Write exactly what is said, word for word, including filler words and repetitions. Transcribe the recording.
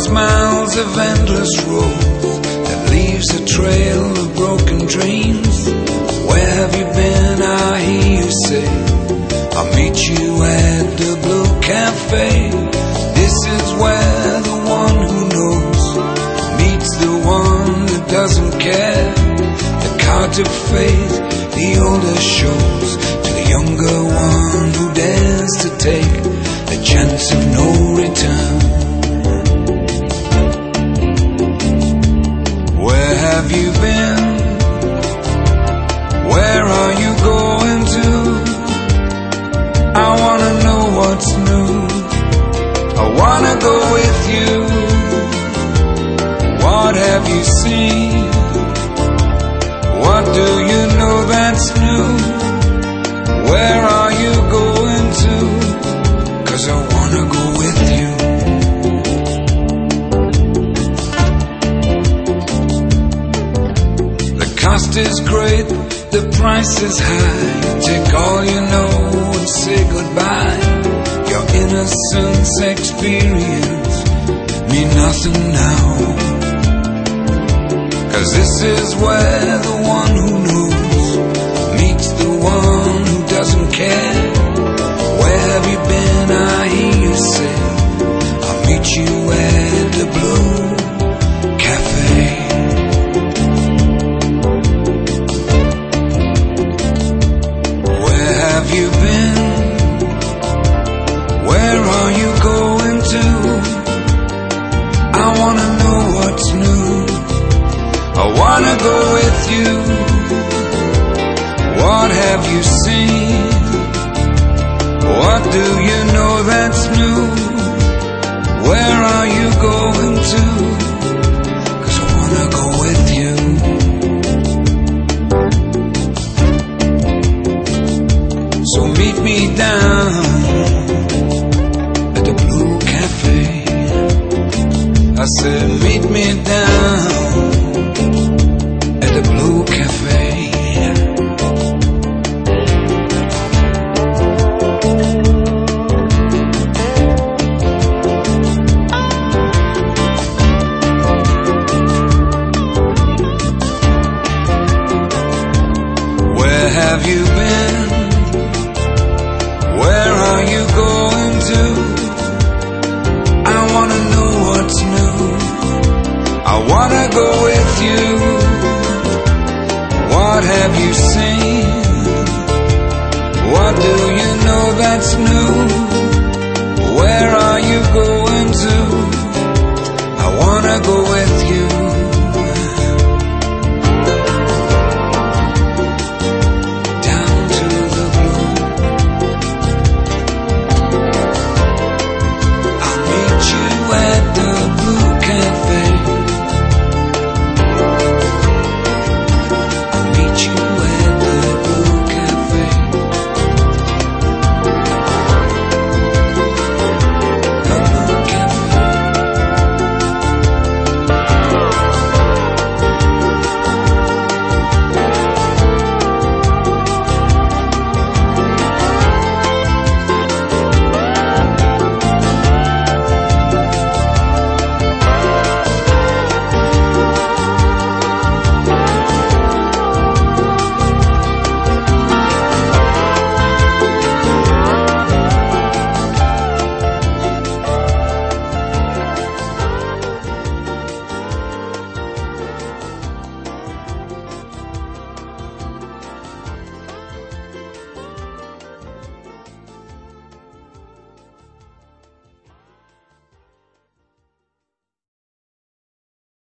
these miles of endless road that leaves a trail of broken dreams. Where have you been? I hear you say, I'll meet you at the Blue Cafe. This is where the one who knows meets the one that doesn't care. The cards of fate, the older shows, to the younger one who dares to take the chance of no return. Where have you been? Where are you going to? I wanna know what's new. I wanna go with you. What have you seen? What do you know that's new? Where are you going to? 'Cause I wanna go with you. The cost is great, the price is high. Take all you know and say goodbye. Your innocence experience mean nothing now. 'Cause this is where the one who knows meets the one who doesn't care. Where have you been? I hear you say, I'll meet you at the Blue Cafe. Where have you been? Where are you going to? I wanna know what's new. I wanna go with you. What have you seen? What do you know that's new? Where are you going to? 'Cause I wanna go with you. So meet me down at the Blue Cafe. I said meet me down at the Blue Cafe. Where have you been? Where are you going to? I wanna know what's new. I wanna go with you. What have you seen? What do you know that's new? Where are you going?